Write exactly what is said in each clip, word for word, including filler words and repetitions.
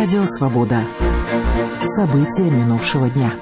Радио «Свобода». События минувшего дня.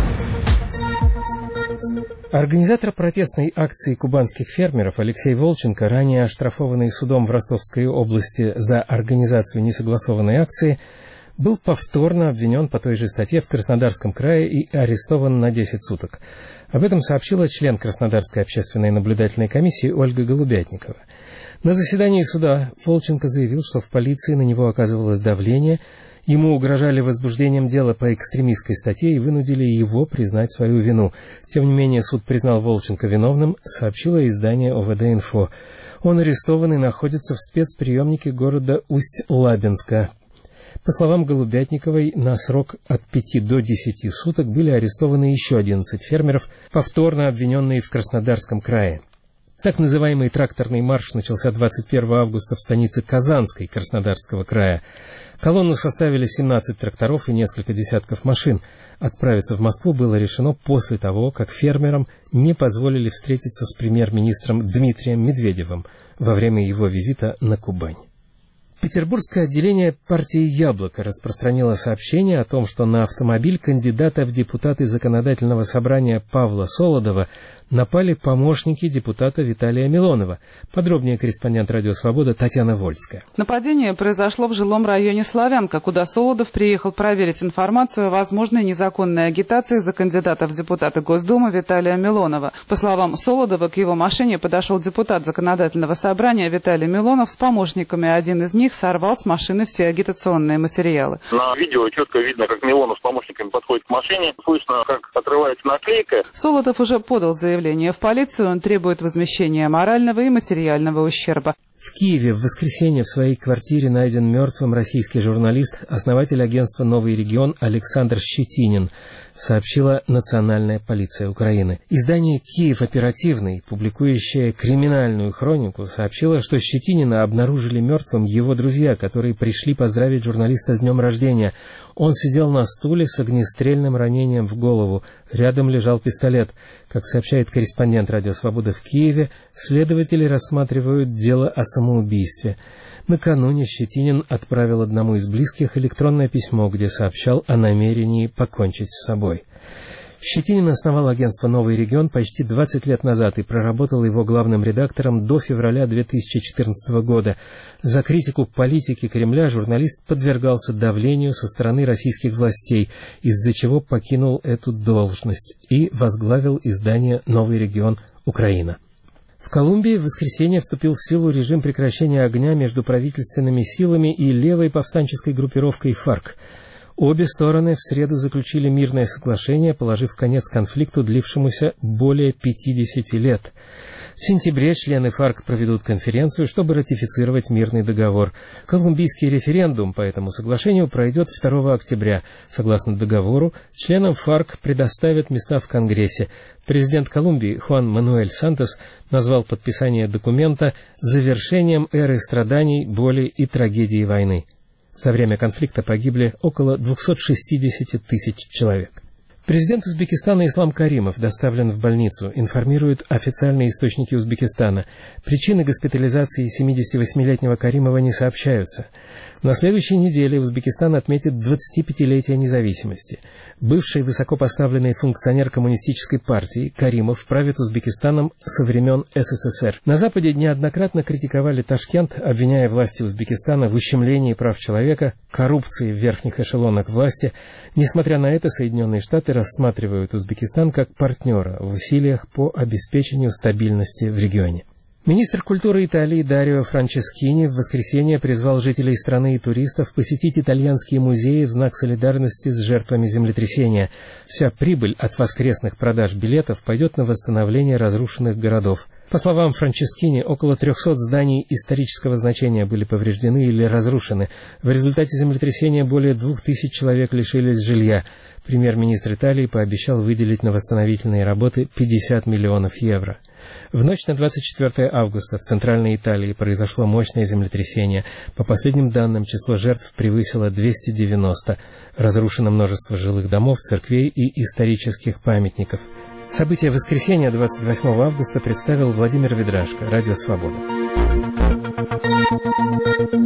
Организатор протестной акции кубанских фермеров Алексей Волченко, ранее оштрафованный судом в Ростовской области за организацию несогласованной акции, был повторно обвинен по той же статье в Краснодарском крае и арестован на десять суток. Об этом сообщила член Краснодарской общественной наблюдательной комиссии Ольга Голубятникова. На заседании суда Волченко заявил, что в полиции на него оказывалось давление, ему угрожали возбуждением дела по экстремистской статье и вынудили его признать свою вину. Тем не менее, суд признал Волченко виновным, сообщило издание ОВД-Инфо. Он арестован и находится в спецприемнике города Усть-Лабинска. По словам Голубятниковой, на срок от пяти до десяти суток были арестованы еще одиннадцать фермеров, повторно обвиненные в Краснодарском крае. Так называемый тракторный марш начался двадцать первого августа в станице Казанской Краснодарского края. Колонну составили семнадцать тракторов и несколько десятков машин. Отправиться в Москву было решено после того, как фермерам не позволили встретиться с премьер-министром Дмитрием Медведевым во время его визита на Кубань. Петербургское отделение партии «Яблоко» распространило сообщение о том, что на автомобиль кандидата в депутаты Законодательного собрания Павла Солодова напали помощники депутата Виталия Милонова. Подробнее корреспондент «Радио Свобода» Татьяна Вольская. Нападение произошло в жилом районе Славянка, куда Солодов приехал проверить информацию о возможной незаконной агитации за кандидата в депутаты Госдумы Виталия Милонова. По словам Солодова, к его машине подошел депутат Законодательного собрания Виталий Милонов с помощниками. Один из них сорвал с машины все агитационные материалы. На видео четко видно, как Милонов с помощниками подходит к машине. Слышно, как отрывается наклейка. Солодов уже подал заявление в полицию. Он требует возмещения морального и материального ущерба. В Киеве в воскресенье в своей квартире найден мертвым российский журналист, основатель агентства «Новый регион» Александр Щетинин, сообщила Национальная полиция Украины. Издание «Киев оперативный», публикующее криминальную хронику, сообщило, что Щетинина обнаружили мертвым его друзья, которые пришли поздравить журналиста с днем рождения. Он сидел на стуле с огнестрельным ранением в голову. Рядом лежал пистолет. Как сообщает корреспондент «Радио Свобода» в Киеве, следователи рассматривают дело о самоубийстве. Накануне Щетинин отправил одному из близких электронное письмо, где сообщал о намерении покончить с собой. Щетинин основал агентство «Новый регион» почти двадцать лет назад и проработал его главным редактором до февраля две тысячи четырнадцатого года. За критику политики Кремля журналист подвергался давлению со стороны российских властей, из-за чего покинул эту должность и возглавил издание «Новый регион. Украина». В Колумбии в воскресенье вступил в силу режим прекращения огня между правительственными силами и левой повстанческой группировкой ФАРК. Обе стороны в среду заключили мирное соглашение, положив конец конфликту, длившемуся более пятидесяти лет. В сентябре члены ФАРК проведут конференцию, чтобы ратифицировать мирный договор. Колумбийский референдум по этому соглашению пройдет второго октября. Согласно договору, членам ФАРК предоставят места в Конгрессе. Президент Колумбии Хуан Мануэль Сантос назвал подписание документа завершением эры страданий, боли и трагедии войны. За время конфликта погибли около двухсот шестидесяти тысяч человек. Президент Узбекистана Ислам Каримов доставлен в больницу, информируют официальные источники Узбекистана. Причины госпитализации семидесятивосьмилетнего Каримова не сообщаются. На следующей неделе Узбекистан отметит двадцатипятилетие независимости. Бывший высокопоставленный функционер коммунистической партии Каримов правит Узбекистаном со времен СССР. На Западе неоднократно критиковали Ташкент, обвиняя власти Узбекистана в ущемлении прав человека, коррупции в верхних эшелонах власти. Несмотря на это, Соединенные Штаты рассматривают Узбекистан как партнера в усилиях по обеспечению стабильности в регионе. Министр культуры Италии Дарио Франческини в воскресенье призвал жителей страны и туристов посетить итальянские музеи в знак солидарности с жертвами землетрясения. Вся прибыль от воскресных продаж билетов пойдет на восстановление разрушенных городов. По словам Франческини, около трехсот зданий исторического значения были повреждены или разрушены. В результате землетрясения более двух тысяч человек лишились жилья. Премьер-министр Италии пообещал выделить на восстановительные работы пятьдесят миллионов евро. В ночь на двадцать четвёртое августа в Центральной Италии произошло мощное землетрясение. По последним данным, число жертв превысило двести девяносто. Разрушено множество жилых домов, церквей и исторических памятников. События воскресенья двадцать восьмого августа представил Владимир Ведрашко, Радио Свобода.